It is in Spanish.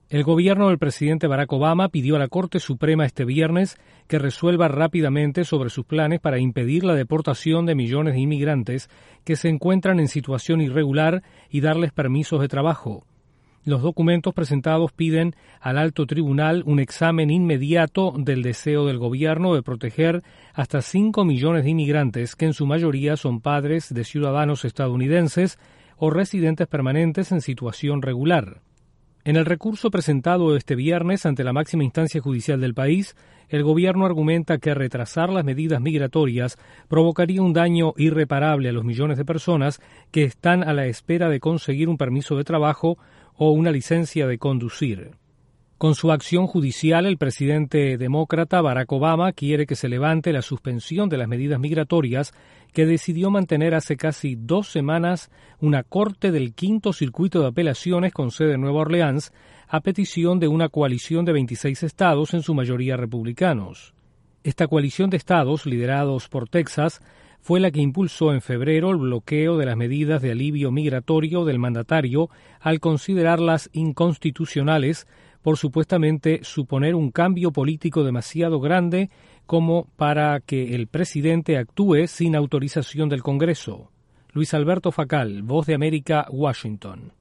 El gobierno del presidente Barack Obama pidió a la Corte Suprema este viernes que resuelva rápidamente sobre sus planes para impedir la deportación de millones de inmigrantes que se encuentran en situación irregular y darles permisos de trabajo. Los documentos presentados piden al alto tribunal un examen inmediato del deseo del gobierno de proteger hasta 5 millones de inmigrantes que en su mayoría son padres de ciudadanos estadounidenses o residentes permanentes en situación regular. En el recurso presentado este viernes ante la máxima instancia judicial del país, el gobierno argumenta que retrasar las medidas migratorias provocaría un daño irreparable a los millones de personas que están a la espera de conseguir un permiso de trabajo o una licencia de conducir. Con su acción judicial, el presidente demócrata Barack Obama quiere que se levante la suspensión de las medidas migratorias que decidió mantener hace casi 2 semanas una corte del Quinto Circuito de Apelaciones con sede en Nueva Orleans a petición de una coalición de 26 estados, en su mayoría republicanos. Esta coalición de estados, liderados por Texas, fue la que impulsó en febrero el bloqueo de las medidas de alivio migratorio del mandatario al considerarlas inconstitucionales por supuestamente suponer un cambio político demasiado grande como para que el presidente actúe sin autorización del Congreso. Luis Alberto Facal, Voz de América, Washington.